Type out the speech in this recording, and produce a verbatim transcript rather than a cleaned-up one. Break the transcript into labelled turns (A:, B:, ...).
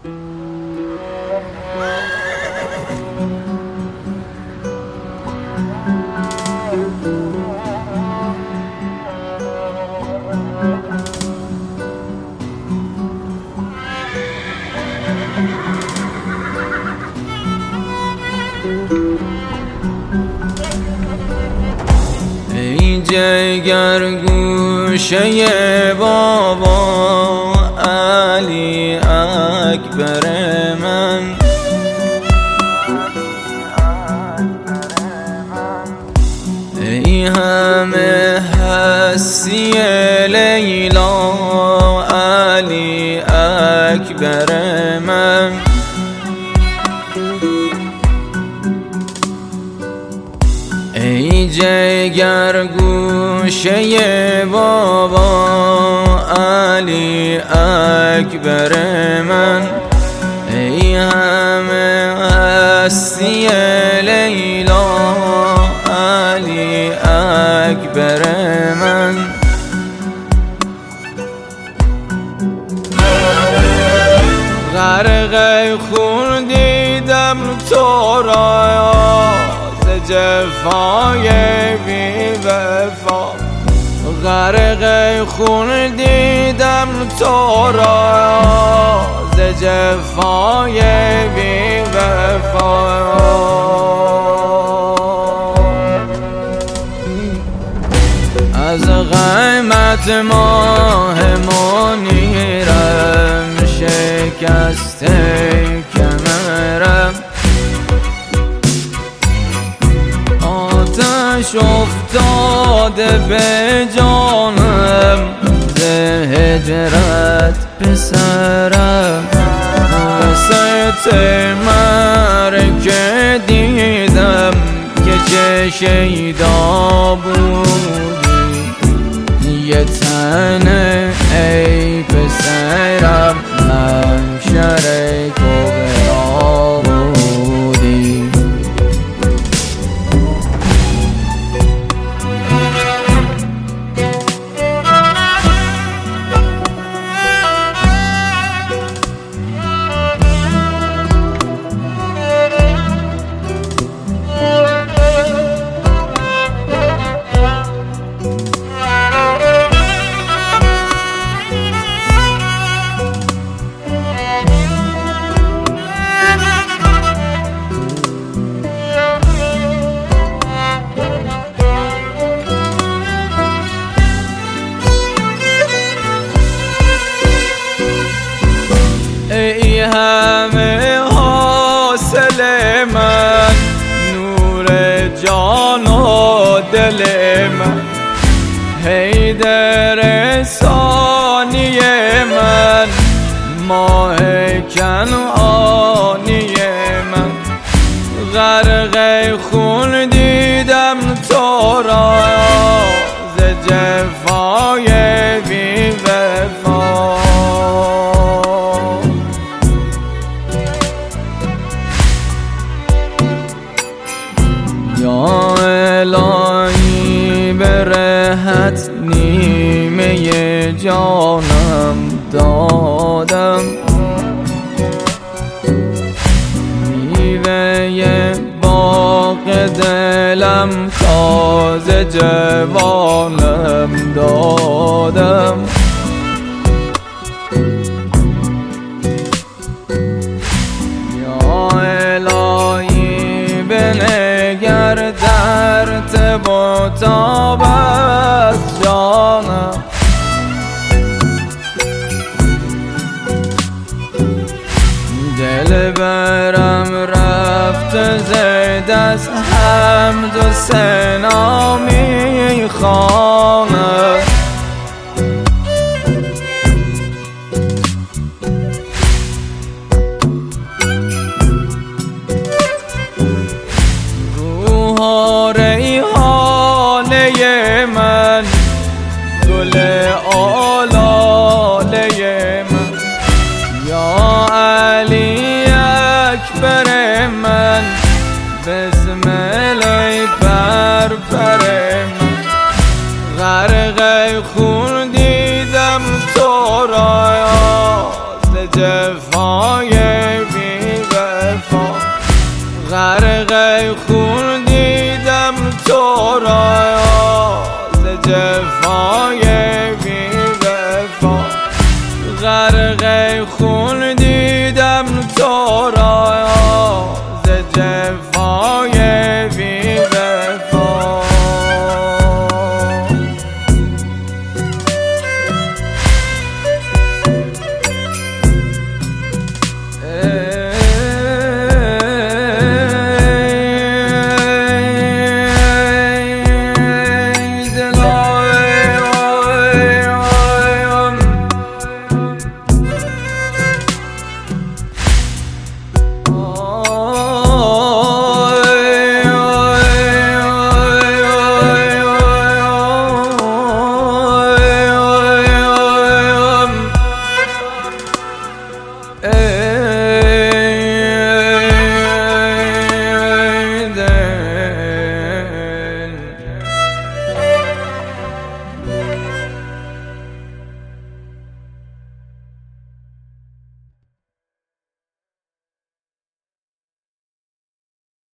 A: ای جگر گوشه بابا علی اکبر من، ای همه هستی لیلا علی اکبر من، ای جگر گوشه بابا علی اکبر من، ای همه هستی لیلا علی اکبر من. غرق خون دیدم تو را ز جفای بی وفا، غرق خون دیدم تو را ز جفای بی وفا. از غمت ماه منیرم شکسته کمرم، آتش افتاده به جانم ز هجرت پسرم. وسط مرگ دیدم که چه شیدا بودی، یه تنه ای پسرم محشر کبرا بودی. ای همه حاصل من، نور جان و دل من، حیدر ثانی من، ماه کنعانی من. غرق خون دیدم تو را ز جفای بی وفا. یا الهی به رهت نیمه جانم دادم، میوه باغ دلم تازه جوانم دادم. یا الهی بنگر در تب و تاب از جانم، دل برم رفت ز دست حمد و ثنا میخوام.